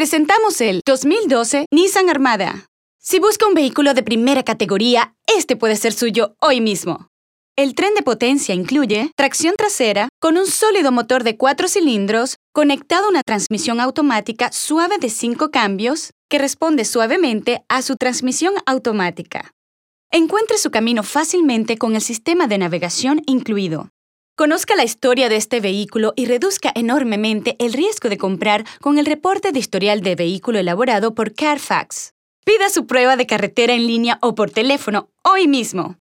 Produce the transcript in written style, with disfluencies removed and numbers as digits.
Presentamos el 2012 Nissan Armada. Si busca un vehículo de primera categoría, este puede ser suyo hoy mismo. El tren de potencia incluye tracción trasera con un sólido motor de 4 cilindros conectado a una transmisión automática suave de 5 cambios que responde suavemente a su transmisión automática. Encuentre su camino fácilmente con el sistema de navegación incluido. Conozca la historia de este vehículo y reduzca enormemente el riesgo de comprar con el reporte de historial de vehículo elaborado por Carfax. Pida su prueba de carretera en línea o por teléfono hoy mismo.